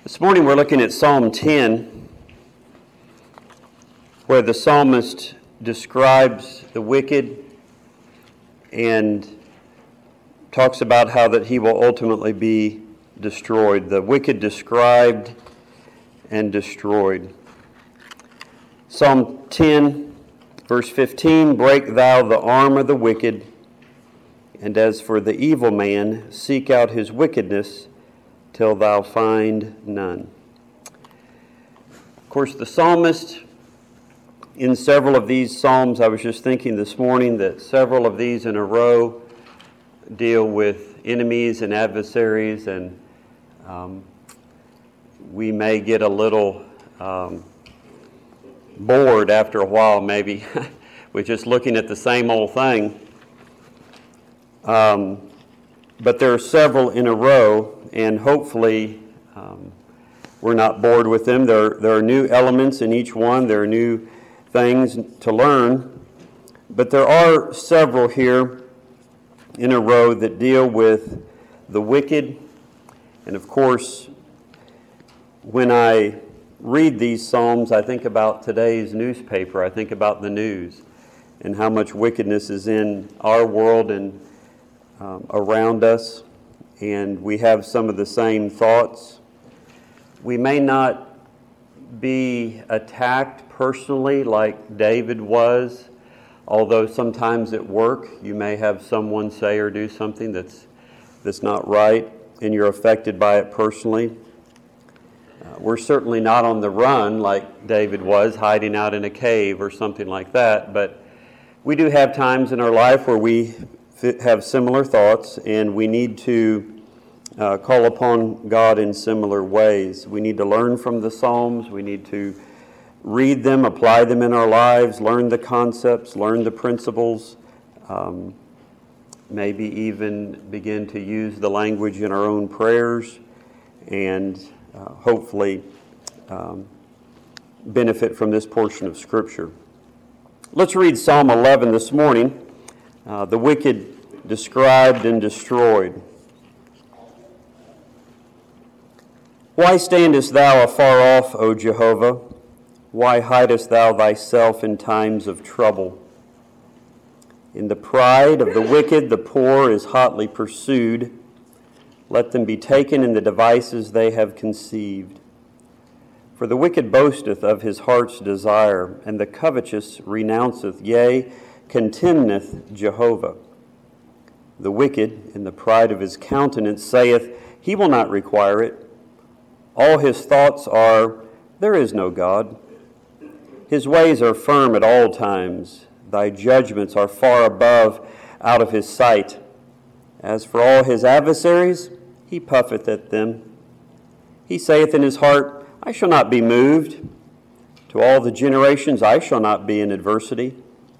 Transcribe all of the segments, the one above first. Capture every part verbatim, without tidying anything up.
This morning we're looking at Psalm ten, where the psalmist describes the wicked and talks about how that he will ultimately be destroyed. The wicked described and destroyed. Psalm ten, verse fifteen, "Break thou the arm of the wicked, and as for the evil man, seek out his wickedness till thou find none." Of course, the psalmist, in several of these psalms, I was just thinking this morning that several of these in a row deal with enemies and adversaries, and um, we may get a little um, bored after a while, maybe, with just looking at the same old thing. Um, but there are several in a row, and hopefully um, we're not bored with them. There, there are new elements in each one. There are new things to learn. But there are several here in a row that deal with the wicked. And of course, when I read these Psalms, I think about today's newspaper. I think about the news and how much wickedness is in our world and um, around us. And we have some of the same thoughts. We may not be attacked personally like David was, although sometimes at work you may have someone say or do something that's that's not right, and you're affected by it personally. Uh, we're certainly not on the run like David was, hiding out in a cave or something like that, but we do have times in our life where we have similar thoughts, and we need to uh, call upon God in similar ways. We need to learn from the Psalms. We need to read them, apply them in our lives, learn the concepts, learn the principles, um, maybe even begin to use the language in our own prayers, and uh, hopefully um, benefit from this portion of Scripture. Let's read Psalm eleven this morning. Uh, the wicked described and destroyed. "Why standest thou afar off, O Jehovah? Why hidest thou thyself in times of trouble? In the pride of the wicked, the poor is hotly pursued. Let them be taken in the devices they have conceived. For the wicked boasteth of his heart's desire, and the covetous renounceth, yea, contemneth Jehovah. The wicked, in the pride of his countenance, saith, He will not require it. All his thoughts are, There is no God. His ways are firm at all times. Thy judgments are far above, out of his sight. As for all his adversaries, he puffeth at them. He saith in his heart, I shall not be moved. To all the generations I shall not be in adversity.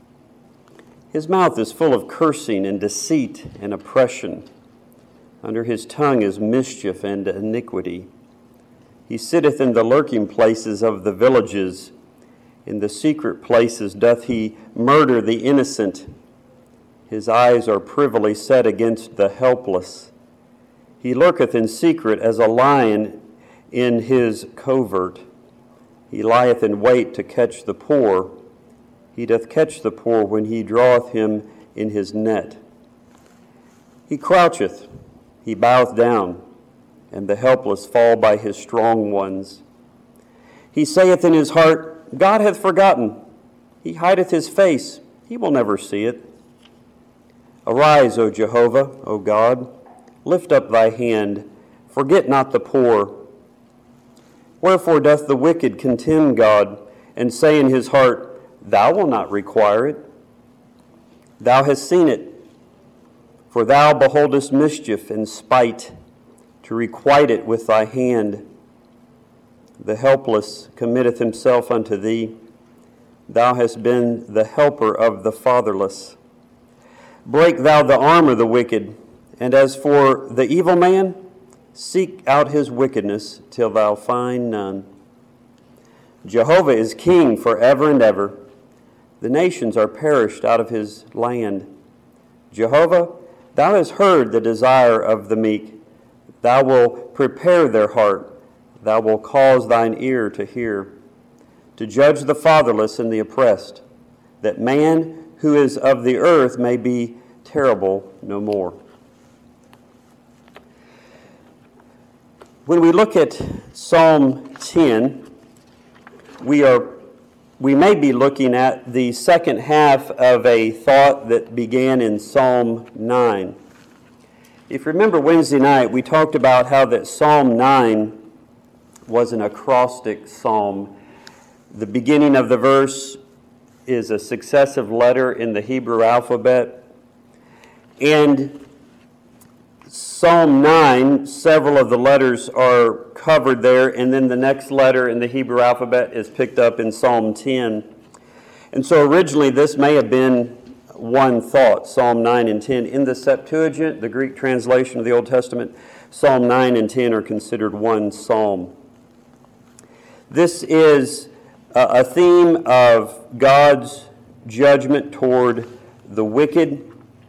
His mouth is full of cursing and deceit and oppression. Under his tongue is mischief and iniquity. He sitteth in the lurking places of the villages. In the secret places doth he murder the innocent. His eyes are privily set against the helpless. He lurketh in secret as a lion in his covert. He lieth in wait to catch the poor. He doth catch the poor when he draweth him in his net. He croucheth, he boweth down, and the helpless fall by his strong ones. He saith in his heart, God hath forgotten. He hideth his face, he will never see it. Arise, O Jehovah, O God, lift up thy hand, forget not the poor. Wherefore doth the wicked contemn God, and say in his heart, Thou wilt not require it. Thou hast seen it, for thou beholdest mischief and spite, to requite it with thy hand. The helpless committeth himself unto thee. Thou hast been the helper of the fatherless. Break thou the arm of the wicked, and as for the evil man, seek out his wickedness till thou find none. Jehovah is king forever and ever. The nations are perished out of his land. Jehovah, thou hast heard the desire of the meek. Thou wilt prepare their heart. thou wilt cause thine ear to hear, to judge the fatherless and the oppressed, that man who is of the earth may be terrible no more. When we look at Psalm ten, we are we may be looking at the second half of a thought that began in Psalm nine. If you remember Wednesday night, we talked about how that Psalm nine was an acrostic psalm. The beginning of the verse is a successive letter in the Hebrew alphabet. And Psalm nine, several of the letters are covered there, and then the next letter in the Hebrew alphabet is picked up in Psalm ten. And so originally this may have been one thought, Psalm nine and ten. In the Septuagint, the Greek translation of the Old Testament, Psalm nine and ten are considered one psalm. This is a theme of God's judgment toward the wicked.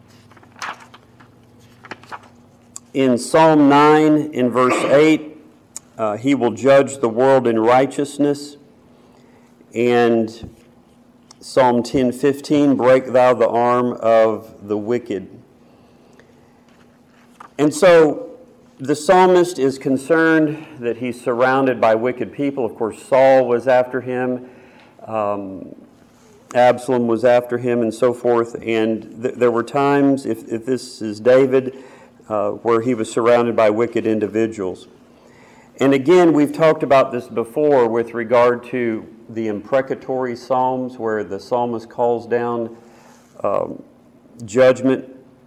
In Psalm nine, in verse eight, uh, he will judge the world in righteousness. And Psalm ten fifteen, break thou the arm of the wicked. And so the psalmist is concerned that he's surrounded by wicked people. Of course, Saul was after him. Um, Absalom was after him and so forth. And th- there were times, if, if this is David, Uh, where he was surrounded by wicked individuals. And again, we've talked about this before with regard to the imprecatory psalms, where the psalmist calls down um, judgment.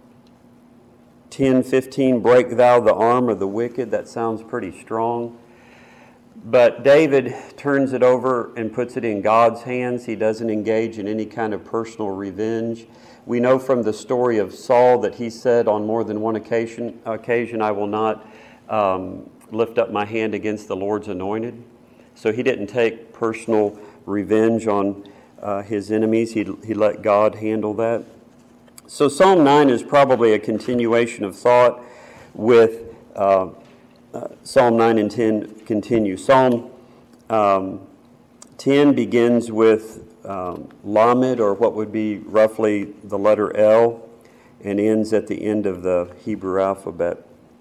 ten fifteen, break thou the arm of the wicked. That sounds pretty strong. But David turns it over and puts it in God's hands. He doesn't engage in any kind of personal revenge. We know from the story of Saul that he said on more than one occasion, occasion I will not um, lift up my hand against the Lord's anointed. So he didn't take personal revenge on uh, his enemies. He, he let God handle that. So Psalm nine is probably a continuation of thought with uh, uh, Psalm nine and ten continue. Psalm um, ten begins with Um, Lamed, or what would be roughly the letter L, and ends at the end of the Hebrew alphabet.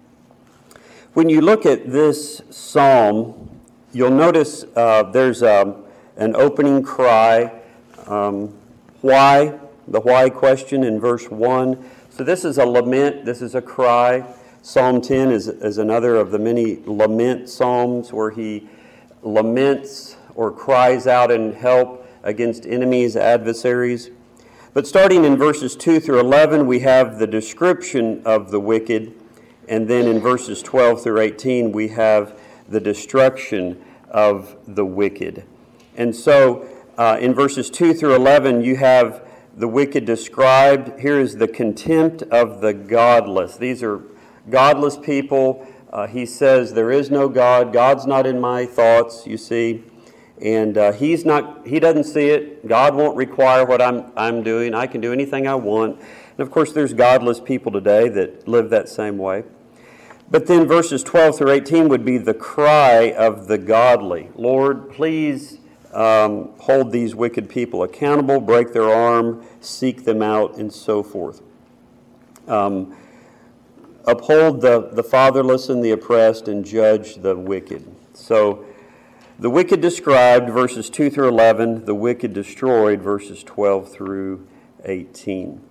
When you look at this psalm, you'll notice uh, there's um, an opening cry. Um, why? The why question in verse one. So this is a lament, this is a cry. Psalm ten is, is another of the many lament psalms where he laments or cries out in help against enemies, adversaries. But starting in verses two through eleven, we have the description of the wicked. And then in verses twelve through eighteen, we have the destruction of the wicked. And so uh, in verses two through eleven, you have the wicked described. Here is the contempt of the godless. These are godless people. Uh, he says, there is no God. God's not in my thoughts, you see. And uh, he's not, he doesn't see it. God won't require what I'm, I'm doing. I can do anything I want. And of course, there's godless people today that live that same way. But then verses twelve through eighteen would be the cry of the godly. Lord, please um, hold these wicked people accountable, break their arm, seek them out, and so forth. Um, uphold the, the fatherless and the oppressed, and judge the wicked. So, the wicked described, verses two through eleven. The wicked destroyed, verses twelve through eighteen.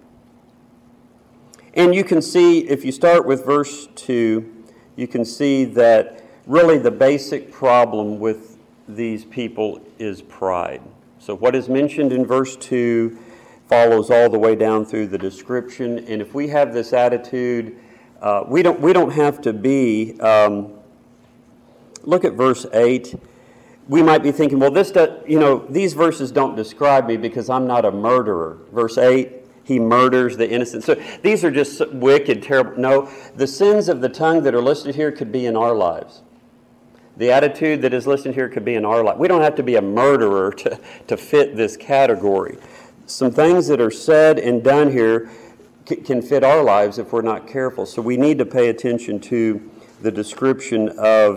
And you can see, if you start with verse two, you can see that really the basic problem with these people is pride. So what is mentioned in verse two follows all the way down through the description. And if we have this attitude, uh, we don't we don't have to be. Um, look at verse eight. We might be thinking, well, this does, you know, these verses don't describe me because I'm not a murderer. Verse eight, he murders the innocent. So these are just wicked, terrible. No, the sins of the tongue that are listed here could be in our lives. The attitude that is listed here could be in our life. We don't have to be a murderer to, to fit this category. Some things that are said and done here c- can fit our lives if we're not careful. So we need to pay attention to the description of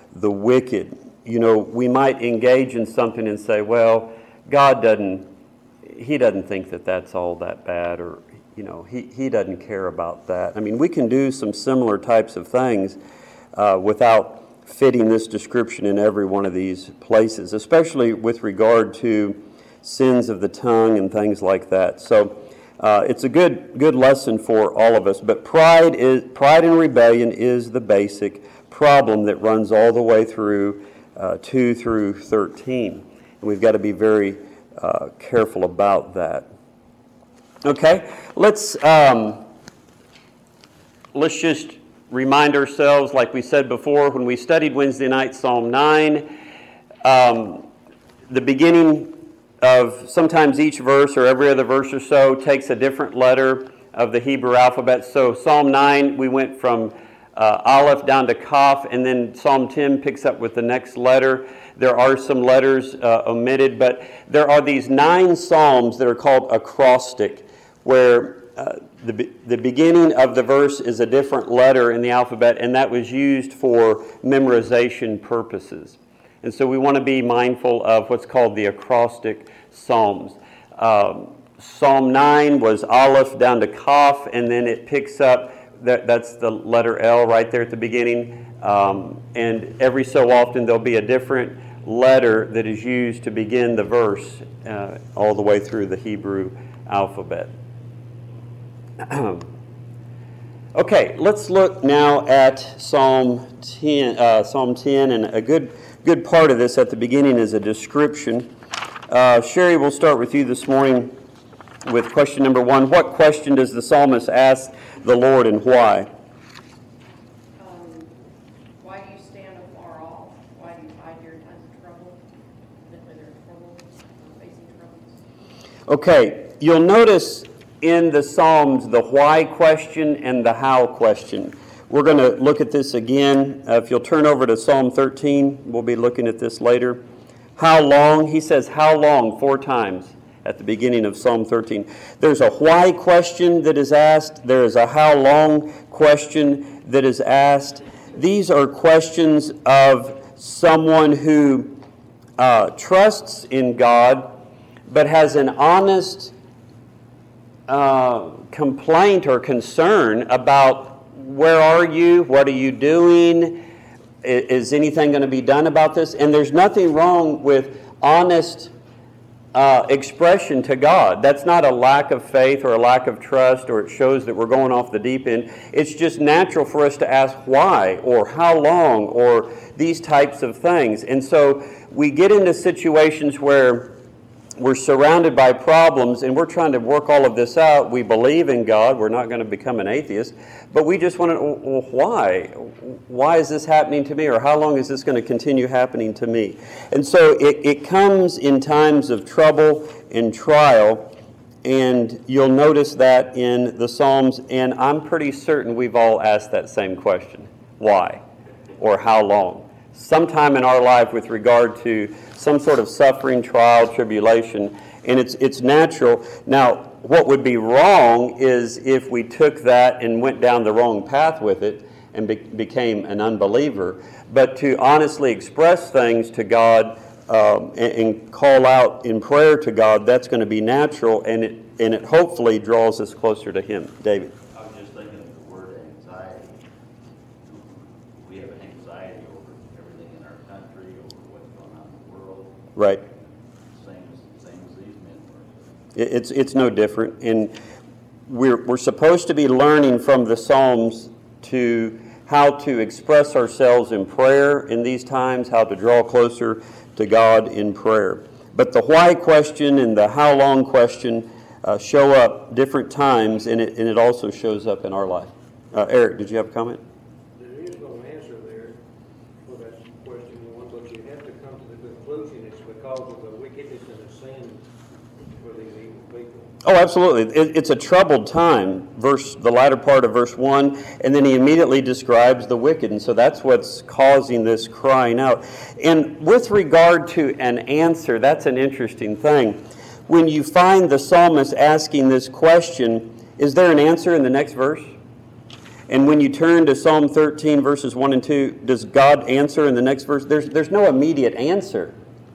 the wicked. You know, we might engage in something and say, well, God doesn't, he doesn't think that that's all that bad, or, you know, he, he doesn't care about that. I mean, we can do some similar types of things uh, without fitting this description in every one of these places, especially with regard to sins of the tongue and things like that. So uh, it's a good good lesson for all of us. But pride is pride and rebellion is the basic problem that runs all the way through uh, two through thirteen, and we've got to be very uh, careful about that. Okay, let's um, let's just remind ourselves, like we said before, when we studied Wednesday night Psalm nine, um, the beginning of sometimes each verse or every other verse or so takes a different letter of the Hebrew alphabet. So Psalm nine, we went from uh, Aleph down to Kaf, and then Psalm ten picks up with the next letter. There are some letters uh, omitted, but there are these nine psalms that are called acrostic, where uh, the, the beginning of the verse is a different letter in the alphabet, and that was used for memorization purposes. And so we want to be mindful of what's called the acrostic psalms. Um, Psalm nine was Aleph down to Kaf, and then it picks up, that, that's the letter L right there at the beginning. Um, and every so often there'll be a different letter that is used to begin the verse uh, all the way through the Hebrew alphabet. Okay, let's look now at Psalm ten, uh, Psalm ten, and a good good part of this at the beginning is a description. Uh, Sherry, we'll start with you this morning with question number one. What question does the psalmist ask the Lord, and why? Um, why do you stand afar off? Why do you hide your times of trouble? When there are troubles, facing troubles. Okay, you'll notice in the Psalms the why question and the how question. We're going to look at this again. Uh, if you'll turn over to Psalm thirteen, we'll be looking at this later. How long? He says how long four times at the beginning of Psalm thirteen. There's a why question that is asked. There is a how long question that is asked. These are questions of someone who uh, trusts in God but has an honest uh, complaint or concern about where are you? What are you doing? Is anything going to be done about this? And there's nothing wrong with honest uh, expression to God. That's not a lack of faith or a lack of trust, or it shows that we're going off the deep end. It's just natural for us to ask why or how long or these types of things. And so we get into situations where we're surrounded by problems, and we're trying to work all of this out. We believe in God. We're not going to become an atheist. But we just want to, well, why? Why is this happening to me? Or how long is this going to continue happening to me? And so it, it comes in times of trouble and trial, and you'll notice that in the Psalms, and I'm pretty certain we've all asked that same question. Why? Or how long? Sometime in our life with regard to some sort of suffering, trial, tribulation, and it's it's natural. Now, what would be wrong is if we took that and went down the wrong path with it and be, became an unbeliever. But to honestly express things to God um, and, and call out in prayer to God, that's going to be natural, and it and it hopefully draws us closer to Him. David. I was just thinking of the word anxiety. We have anxiety over everything in our country, over what's going on in the world. Right. Same as, same as these men were. It's it's no different, and we're we're supposed to be learning from the Psalms to how to express ourselves in prayer in these times, how to draw closer to God in prayer. But the why question and the how long question uh, show up different times, and it and it also shows up in our life. Uh, Eric, did you have a comment? There is no answer there for that question one, but you have to come to the conclusion it's because of the wickedness and the sin for these evil people. Oh, absolutely. It, it's a troubled time, verse the latter part of verse one, and then he immediately describes the wicked, and so that's what's causing this crying out. And with regard to an answer, that's an interesting thing. When you find the psalmist asking this question, is there an answer in the next verse? And when you turn to Psalm thirteen, verses one and two, does God answer in the next verse? There's, there's no immediate answer.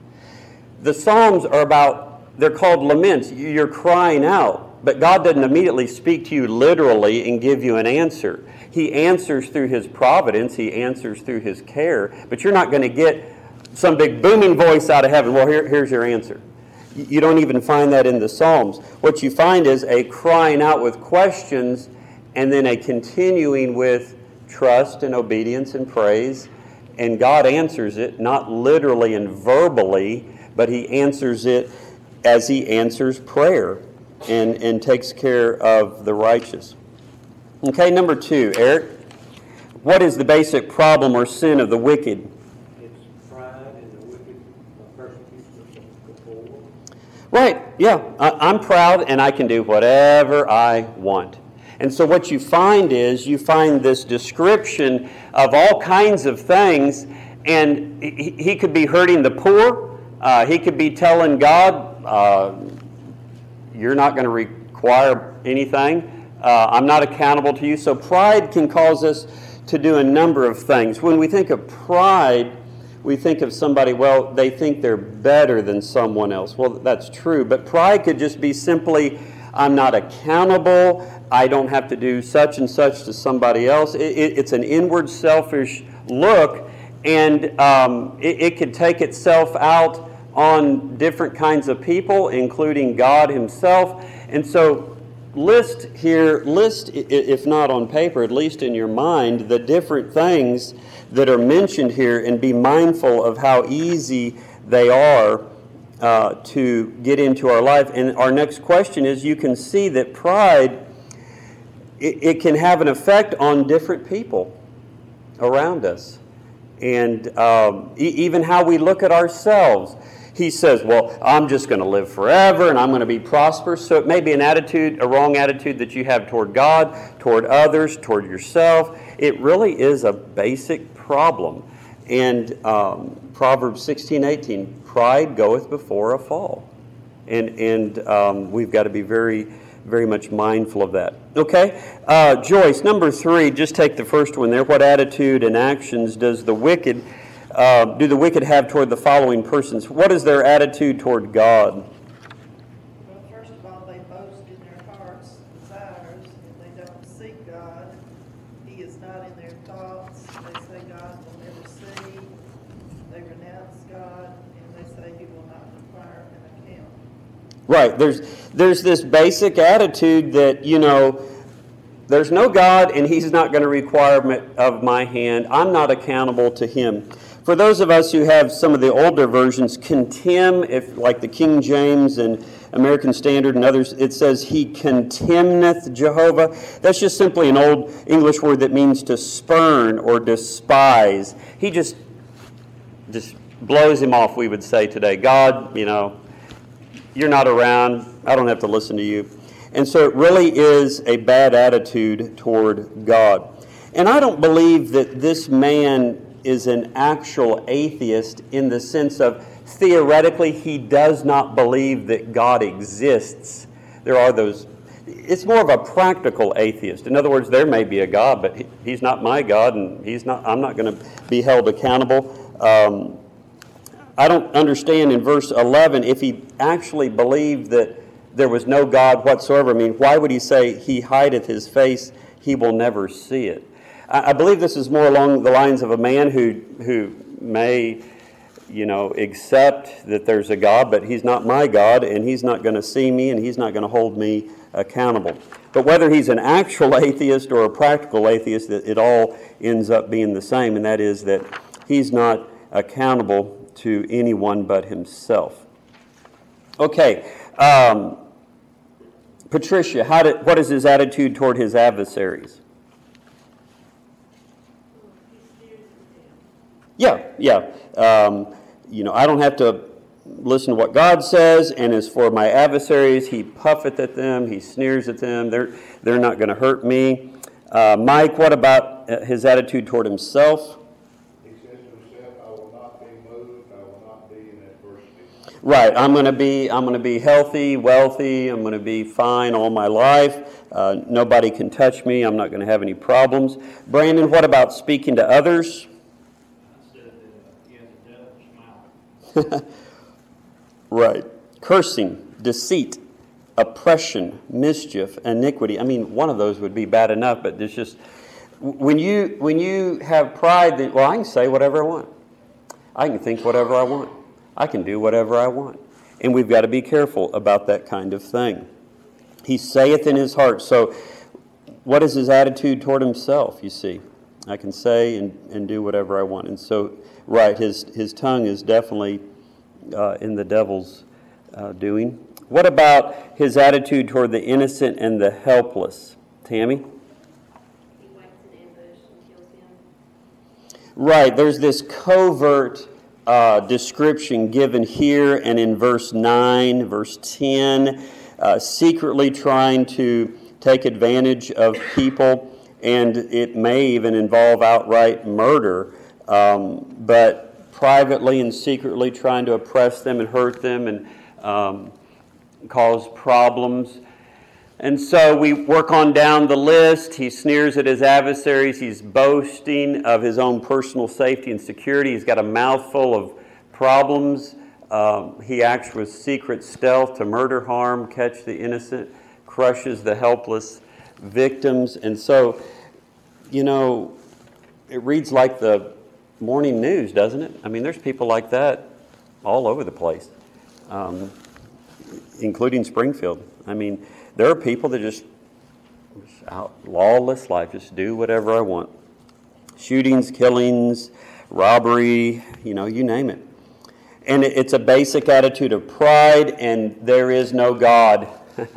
The Psalms are about, they're called laments. You're crying out, but God doesn't immediately speak to you literally and give you an answer. He answers through His providence. He answers through His care, but you're not going to get some big booming voice out of heaven. Well, here, here's your answer. You don't even find that in the Psalms. What you find is a crying out with questions and then a continuing with trust and obedience and praise. And God answers it, not literally and verbally, but He answers it as He answers prayer and, and takes care of the righteous. Okay, number two, Eric. What is the basic problem or sin of the wicked? It's pride and the wicked persecution of the poor. Right, yeah. I, I'm proud and I can do whatever I want. And so what you find is you find this description of all kinds of things, and he, he could be hurting the poor. Uh, he could be telling God, uh, you're not going to require anything. Uh, I'm not accountable to you. So pride can cause us to do a number of things. When we think of pride, we think of somebody, well, they think they're better than someone else. Well, that's true. But pride could just be simply, I'm not accountable. I don't have to do such and such to somebody else. It, it, it's an inward selfish look, and um, it, it could take itself out on different kinds of people, including God Himself. And so list here, list, if not on paper, at least in your mind, the different things that are mentioned here, and be mindful of how easy they are uh, to get into our life. And our next question is, you can see that pride, it, it can have an effect on different people around us. And um, e- even how we look at ourselves. He says, well, I'm just going to live forever and I'm going to be prosperous. So it may be an attitude, a wrong attitude that you have toward God, toward others, toward yourself. It really is a basic problem. And um, Proverbs sixteen eighteen, pride goeth before a fall. And, and um, we've got to be very, very much mindful of that. Okay, uh, Joyce, number three, just take the first one there. What attitude and actions does the wicked Uh, do the wicked have toward the following persons? What is their attitude toward God? Well, first of all, they boast in their hearts' desires, and they don't seek God. He is not in their thoughts. They say God will never see. They renounce God, and they say He will not require an account. Right. There's there's this basic attitude that, you know, there's no God, and He's not going to require of my hand. I'm not accountable to Him. For those of us who have some of the older versions, contemn, if like the King James and American Standard and others, it says He contemneth Jehovah. That's just simply an old English word that means to spurn or despise. He just, just blows Him off, we would say today. God, you know, you're not around. I don't have to listen to you. And so it really is a bad attitude toward God. And I don't believe that this man is an actual atheist in the sense of theoretically he does not believe that God exists. There are those, it's more of a practical atheist. In other words, there may be a God, but he, He's not my God, and he's not. I'm not going to be held accountable. Um, I don't understand in verse eleven, if he actually believed that there was no God whatsoever, I mean, why would he say, He hideth His face, He will never see it? I believe this is more along the lines of a man who who may, you know, accept that there's a God, but He's not my God, and He's not going to see me, and He's not going to hold me accountable. But whether he's an actual atheist or a practical atheist, it all ends up being the same, and that is that he's not accountable to anyone but himself. Okay, um, Patricia, how did, what is his attitude toward his adversaries? Yeah, yeah. Um, you know, I don't have to listen to what God says, and as for my adversaries, He puffeth at them, He sneers at them, they're, they're not going to hurt me. Uh, Mike, what about his attitude toward himself? He says to himself, I will not be moved, I will not be in adversity. Right, I'm going to be I'm going to be healthy, wealthy. I'm going to be fine all my life. Uh, nobody can touch me. I'm not going to have any problems. Brandon, what about speaking to others? I said that he has a devil smile. Right, cursing, deceit, oppression, mischief, iniquity. I mean, one of those would be bad enough, but there's just when you when you have pride, that well, I can say whatever I want. I can think whatever I want. I can do whatever I want. And we've got to be careful about that kind of thing. He saith in his heart. So what is his attitude toward himself, you see? I can say and, and do whatever I want. And so, right, his, his tongue is definitely uh, in the devil's uh, doing. What about his attitude toward the innocent and the helpless? Tammy? He waits in ambush and kills him. Right, there's this covert uh, description given here and in verse nine, verse ten, uh, secretly trying to take advantage of people, and it may even involve outright murder, um, but privately and secretly trying to oppress them and hurt them and um, cause problems. And so we work on down the list. He sneers at his adversaries. He's boasting of his own personal safety and security. He's got a mouthful of problems. Um, he acts with secret stealth to murder, harm, catch the innocent, crushes the helpless victims. And so, you know, it reads like the morning news, doesn't it? I mean, there's people like that all over the place, um, including Springfield. I mean, there are people that just, just out lawless life, just do whatever I want. Shootings, killings, robbery, you know, you name it. And it, it's a basic attitude of pride, and there is no God.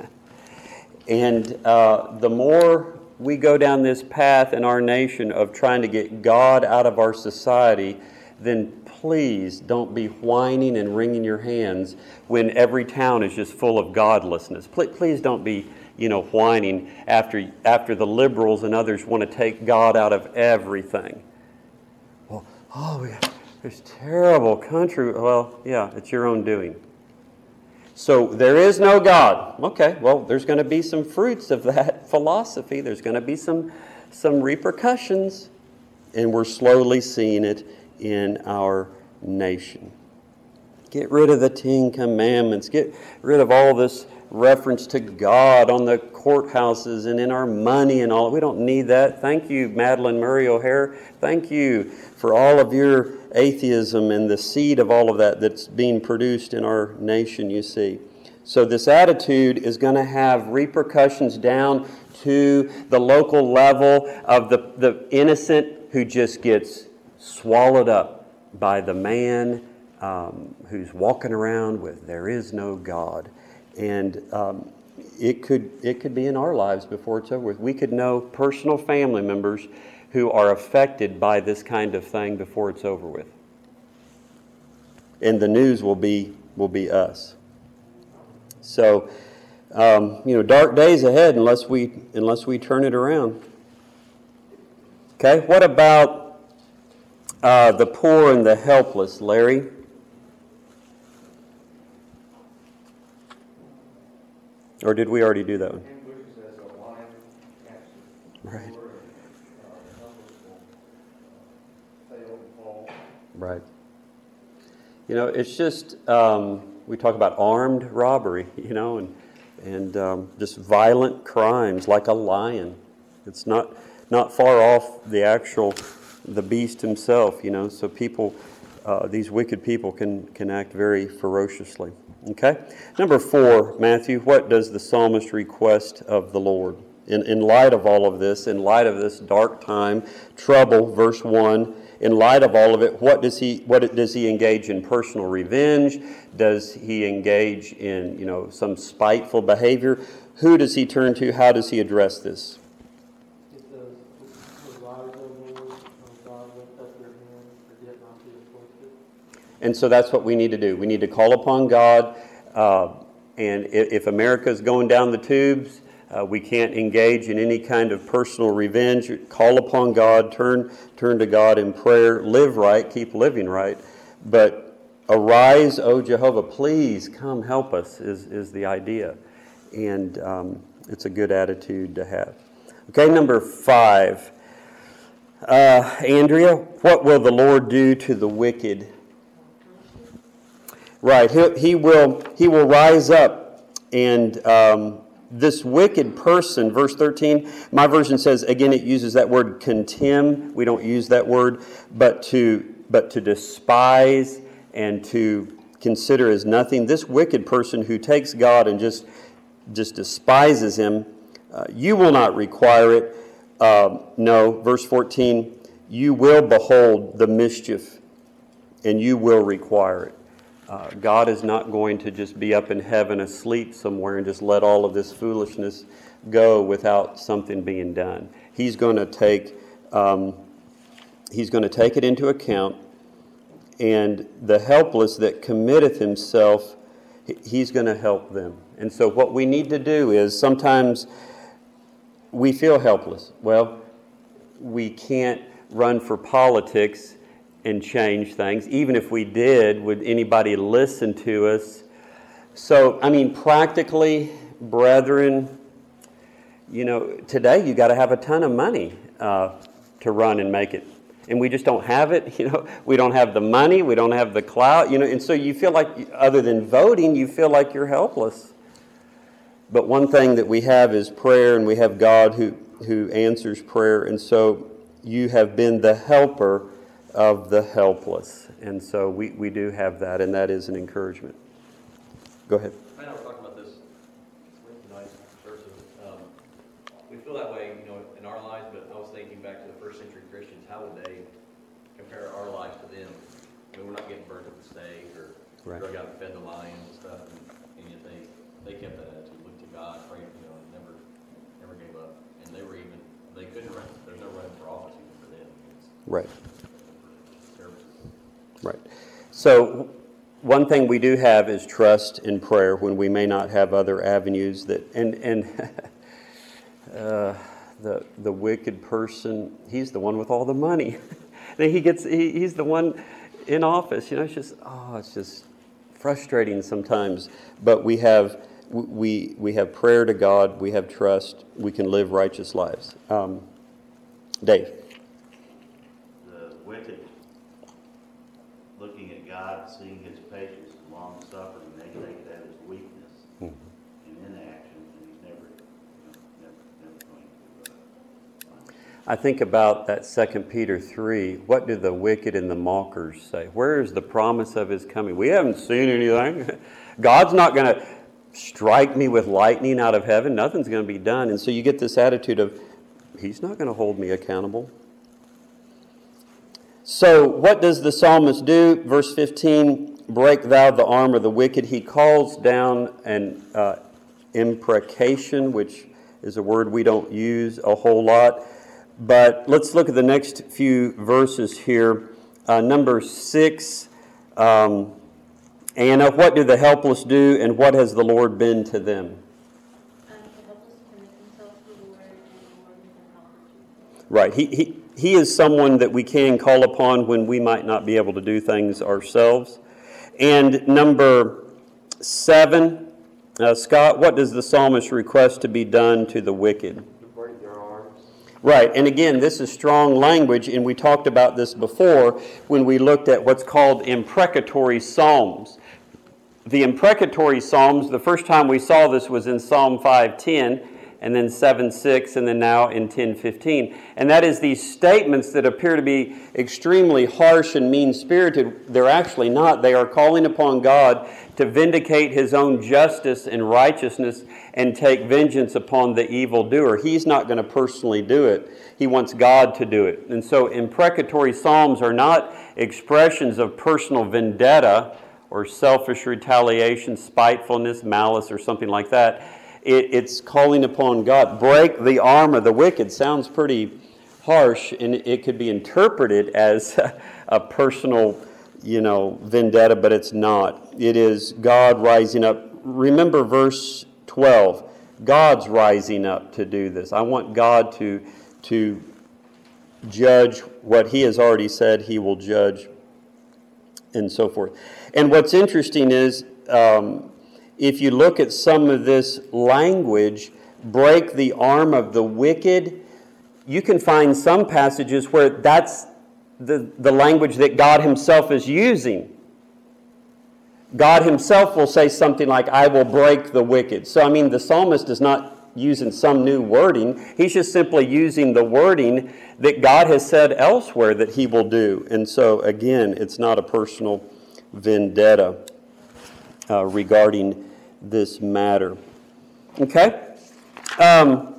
And uh, the more we go down this path in our nation of trying to get God out of our society, then please don't be whining and wringing your hands when every town is just full of godlessness. Please, please don't be, you know, whining after after the liberals and others want to take God out of everything. Well, oh, we got this terrible country. Well, yeah, it's your own doing. So there is no God. Okay, well, there's going to be some fruits of that philosophy. There's going to be some some repercussions, and we're slowly seeing it in our nation. Get rid of the Ten Commandments. Get rid of all this reference to God on the courthouses and in our money and all. We don't need that. Thank you, Madeline Murray O'Hare. Thank you for all of your atheism and the seed of all of that that's being produced in our nation, you see. So this attitude is going to have repercussions down to the local level of the, the innocent who just gets swallowed up by the man um, who's walking around with "there is no God," and um, it could it could be in our lives before it's over with. We could know personal family members who are affected by this kind of thing before it's over with, and the news will be will be us. So, um, you know, dark days ahead unless we unless we turn it around. Okay, what about Uh, the poor and the helpless, Larry? Or did we already do that one? Right. Right. You know, it's just, um, we talk about armed robbery, you know, and, and um, just violent crimes like a lion. It's not, not far off the actual the beast himself, you know, so people, uh, these wicked people can, can act very ferociously. Okay? Number four, Matthew, what does the psalmist request of the Lord? In, in light of all of this, in light of this dark time, trouble, verse one, in light of all of it, what does he, what does he engage in? Personal revenge? Does he engage in, you know, some spiteful behavior? Who does he turn to? How does he address this? And so that's what we need to do. We need to call upon God. Uh, and if, if America is going down the tubes, uh, we can't engage in any kind of personal revenge. Call upon God. Turn, turn to God in prayer. Live right. Keep living right. But arise, O Jehovah, please come help us, is, is the idea. And um, it's a good attitude to have. Okay, number five. Uh, Andrea, what will the Lord do to the wicked? Right, he, he will he will rise up, and um, this wicked person, verse thirteen, my version says, again, it uses that word contemn. We don't use that word, but to but to despise and to consider as nothing. This wicked person who takes God and just just despises him, uh, you will not require it. Uh, no, verse fourteen, you will behold the mischief, and you will require it. Uh, God is not going to just be up in heaven asleep somewhere and just let all of this foolishness go without something being done. He's going to take um, He's going to take it into account, and the helpless that committeth himself, He's going to help them. And so what we need to do is, sometimes we feel helpless. Well, we can't run for politics and change things. Even if we did, would anybody listen to us? So, I mean, practically, brethren, you know, today you got to have a ton of money uh, to run and make it. And we just don't have it, you know. We don't have the money, we don't have the clout, you know. And so you feel like, other than voting, you feel like you're helpless. But one thing that we have is prayer, and we have God who, who answers prayer. And so you have been the helper of the helpless. And so we, we do have that, and that is an encouragement. Go ahead. I know we're talking about this nice verses. Um, we feel that way, you know, in our lives, but I was thinking back to the first century Christians. How would they compare our lives to them? I mean, we're not getting burned at the stake or Right. drug out and fed the lions and stuff, and, and yet they, they kept that attitude, looked to God, prayed, you know, and never never gave up. And they were even, they couldn't run, there's no running for office even for them. It's, Right. terrible. Right. So one thing we do have is trust in prayer when we may not have other avenues that, and and uh, the the wicked person, he's the one with all the money. And he gets he, he's the one in office. You know, it's just oh, it's just frustrating sometimes. But we have we we have prayer to God. We have trust. We can live righteous lives. Um, Dave. The wicked, looking at God, seeing His patience and long suffering, they take that as weakness Hmm. and inaction, and He's never, you know, never, never going to. Uh, find I think about that Second Peter three. What do the wicked and the mockers say? Where is the promise of His coming? We haven't seen anything. God's not going to strike me with lightning out of heaven. Nothing's going to be done. And so you get this attitude of, He's not going to hold me accountable. So what does the psalmist do? Verse fifteen, break thou the arm of the wicked. He calls down an uh, imprecation, which is a word we don't use a whole lot. But let's look at the next few verses here. Uh, number six, um, Anna, what do the helpless do, and what has the Lord been to them? Um, the helpless commit themselves to the Lord, and the Lord can help them. Right. He, he, he is someone that we can call upon when we might not be able to do things ourselves. And number seven, uh, Scott, what does the psalmist request to be done to the wicked? To break their arms. Right. And again, this is strong language, and we talked about this before when we looked at what's called imprecatory psalms. The imprecatory psalms, the first time we saw this was in Psalm five ten, and then seven six, and then now in ten fifteen. And that is these statements that appear to be extremely harsh and mean-spirited. They're actually not. They are calling upon God to vindicate His own justice and righteousness and take vengeance upon the evildoer. He's not going to personally do it. He wants God to do it. And so imprecatory psalms are not expressions of personal vendetta or selfish retaliation, spitefulness, malice, or something like that. It, it's calling upon God. Break the arm of the wicked sounds pretty harsh, and it could be interpreted as a personal, you know, vendetta, but it's not. It is God rising up. Remember verse twelve. God's rising up to do this. I want God to, to judge what He has already said He will judge. and so forth. And what's interesting is, um, if you look at some of this language, break the arm of the wicked, you can find some passages where that's the, the language that God himself is using. God himself will say something like, I will break the wicked. So, I mean, the psalmist is not using some new wording. He's just simply using the wording that God has said elsewhere that he will do. And so, again, it's not a personal vendetta uh, regarding this matter. Okay? Um,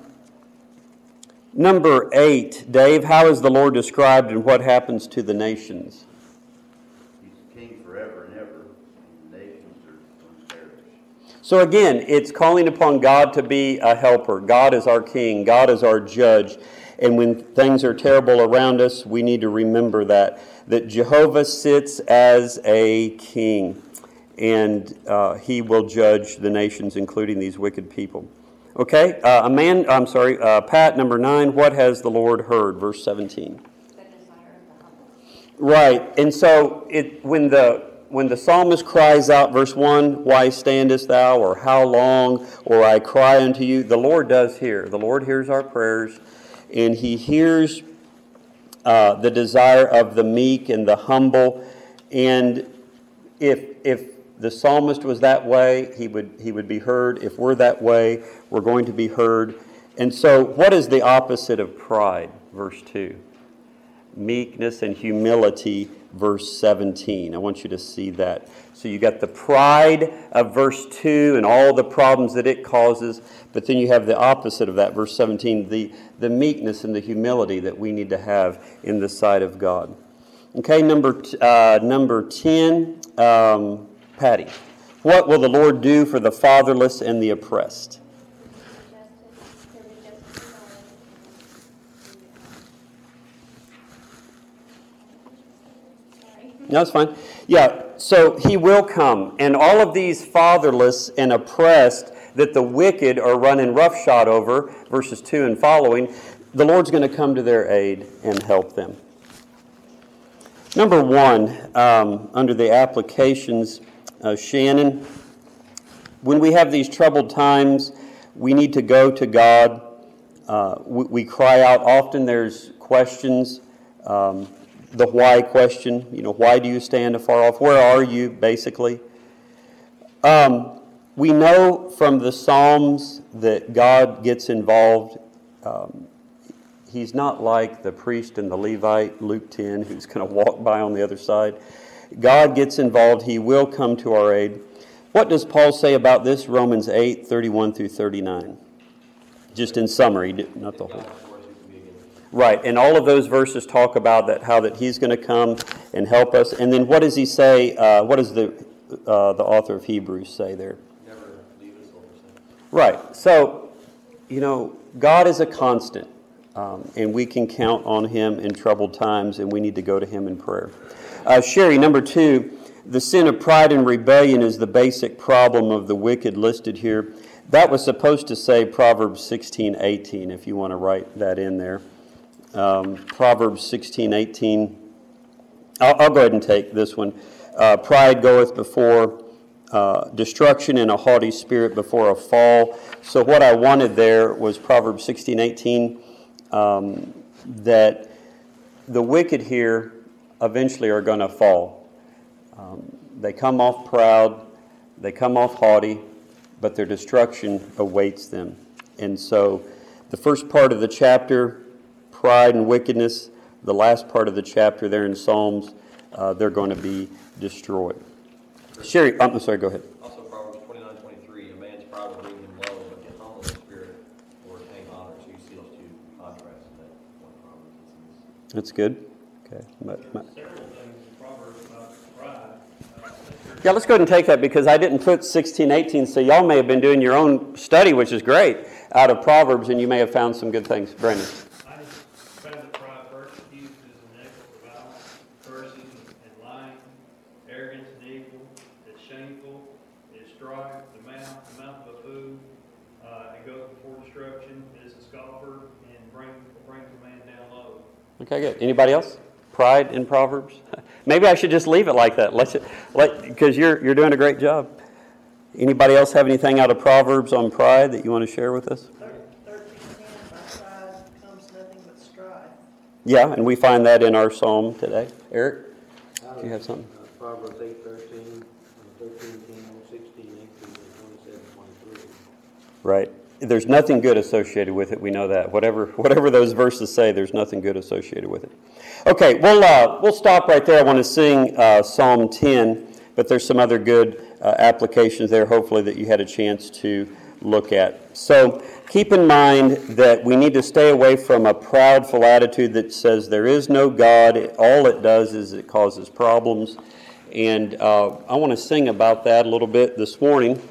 number eight, Dave, how is the Lord described and what happens to the nations? He's king forever and ever, and the nations are going to perish. So again, it's calling upon God to be a helper. God is our king. God is our judge. And when things are terrible around us, we need to remember that, that Jehovah sits as a king, and uh, he will judge the nations, including these wicked people. Okay, uh, a man, I'm sorry, uh, Pat, number nine, what has the Lord heard? Verse seventeen. The desire of the humble. Right, and so it when the when the psalmist cries out, verse one, why standest thou, or how long, or I cry unto you, the Lord does hear. The Lord hears our prayers, and he hears uh, the desire of the meek and the humble. And if if the psalmist was that way, he would he would be heard. If we're that way, we're going to be heard. And so what is the opposite of pride? Verse two. Meekness and humility, verse seventeen. I want you to see that. So you got the pride of verse two and all the problems that it causes, but then you have the opposite of that, verse seventeen, the, the meekness and the humility that we need to have in the sight of God. Okay, number, uh, number ten, um, Patty. What will the Lord do for the fatherless and the oppressed? No, it's fine. Yeah, so he will come. And all of these fatherless and oppressed that the wicked are running roughshod over, verses two and following, the Lord's going to come to their aid and help them. Number one, um, under the applications, uh, Shannon, when we have these troubled times, we need to go to God. Uh, we, we cry out. Often there's questions. Um, The why question, you know, why do you stand afar off? Where are you, basically? Um, we know from the Psalms that God gets involved. Um, he's not like the priest and the Levite, Luke ten, who's going to walk by on the other side. God gets involved. He will come to our aid. What does Paul say about this? Romans eight, thirty-one through thirty-nine. Just in summary, not the whole. Right, and all of those verses talk about that, how that he's going to come and help us. And then what does he say, uh, what does the uh, the author of Hebrews say there? Never leave us or forsake us. Right, so, you know, God is a constant, um, and we can count on him in troubled times, and we need to go to him in prayer. Uh, Sherry, number two, the sin of pride and rebellion is the basic problem of the wicked listed here. That was supposed to say Proverbs sixteen eighteen, if you want to write that in there. Um, Proverbs sixteen eighteen. I'll, I'll go ahead and take this one. Uh, pride goeth before uh, destruction, and a haughty spirit before a fall. So what I wanted there was Proverbs sixteen eighteen, um, that the wicked here eventually are going to fall. Um, they come off proud, they come off haughty, but their destruction awaits them. And so the first part of the chapter, pride and wickedness, the last part of the chapter there in Psalms, uh, they're going to be destroyed. Sherry, I'm sorry, go ahead. Also, Proverbs twenty-nine twenty-three, a man's pride will bring him low, but the humble in spirit will retain honor. So you see those two contrasts in that one Proverbs. That's good. Okay. But, but, Several things in Proverbs about pride. Uh, yeah, let's go ahead and take that because I didn't put sixteen eighteen, so y'all may have been doing your own study, which is great, out of Proverbs, and you may have found some good things. Brandon. I just found that pride persecutes is an echo of violence, cursing and lying, arrogance and evil, it's shameful, it's strife, the mouth, the mouth of a fool, uh, it goes before destruction, it is a scoffer, and bring, brings a man down low. Okay, good. Anybody else? pride in Proverbs? Maybe I should just leave it like that. Let's let because you're you're doing a great job. Anybody else have anything out of Proverbs on pride that you want to share with us? Thirteen ten, by pride comes nothing but strife. Yeah, and we find that in our psalm today. Eric, do you have something? Uh, Proverbs eight thirteen, thirteen ten, sixteen eighteen, and twenty-seven twenty-three. Right. There's nothing good associated with it. We know that. Whatever whatever those verses say, there's nothing good associated with it. Okay, we'll uh, we'll stop right there. I want to sing uh, Psalm ten, but there's some other good uh, applications there. Hopefully that you had a chance to look at. So keep in mind that we need to stay away from a proudful attitude that says there is no God. All it does is it causes problems, and uh, I want to sing about that a little bit this morning.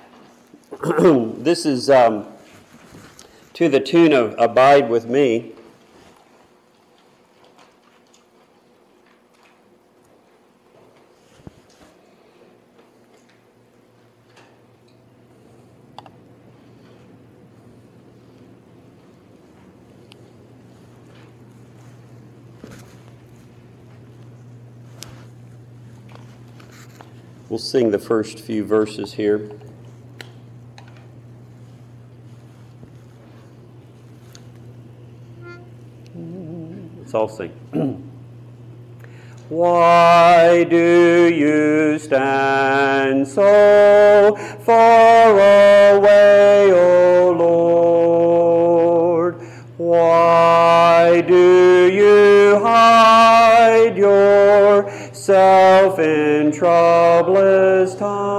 This is um, to the tune of Abide With Me. We'll sing the first few verses here. Let's all sing. Why do you stand so far away, O Lord? Why do you hide yourself in troublous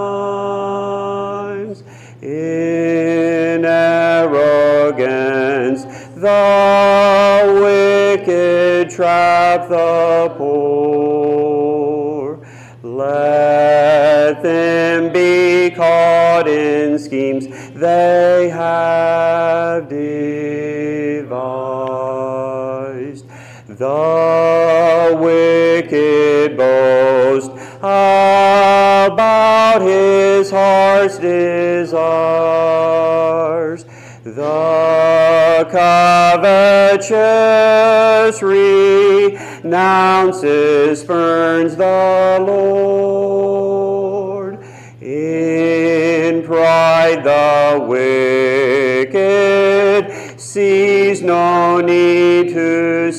times? In arrogance, the wicked trap the poor. Let them be caught in schemes they have devised. The wicked boast about his heart's desires. The covetous renounces, spurns the Lord. In pride the wicked sees no need to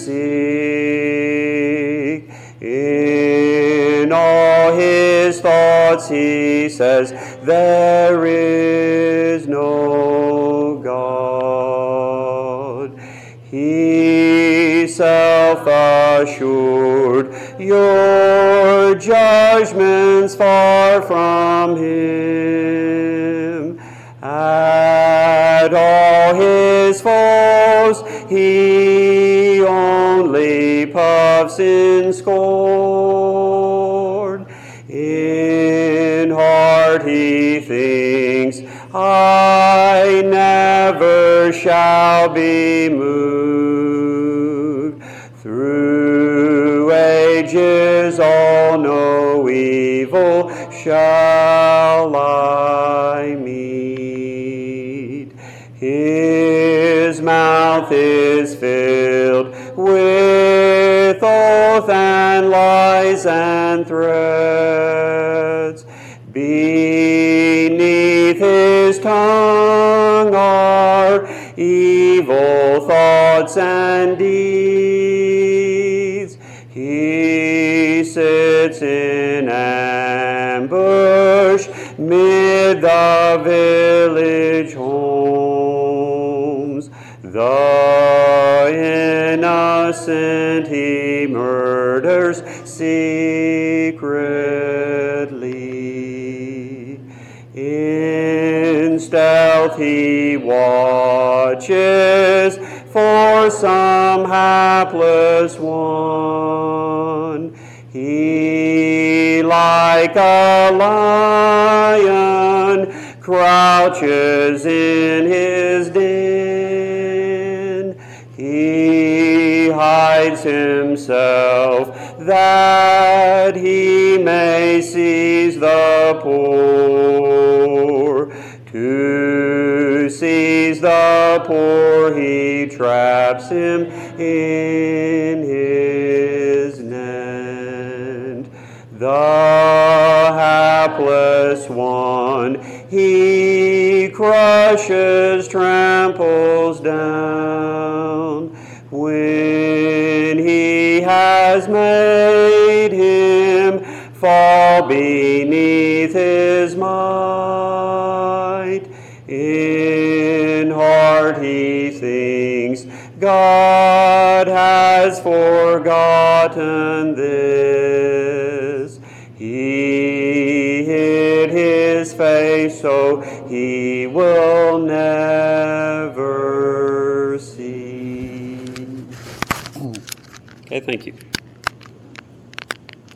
seek. In all his thoughts he says, there is no God. He self-assured, your judgments far from him. At all his foes he only puffs in scorn. In heart he thinks, I never shall be moved. Through ages all no evil shall I meet. His mouth is filled with oath and lies and threats. Beneath his tongue are evil thoughts and deeds. He sits in ambush mid the village homes. The innocent he murders secretly. In stealth he watches for some hapless one. He, like a lion, crouches in his den. He hides himself that he may seize the poor. To seize the poor he traps him in his net. the hapless one he crushes, tramples down. When he has made him fall beneath his might, in heart he thinks God has forgotten this. He hid his face so he will never see. Okay, thank you.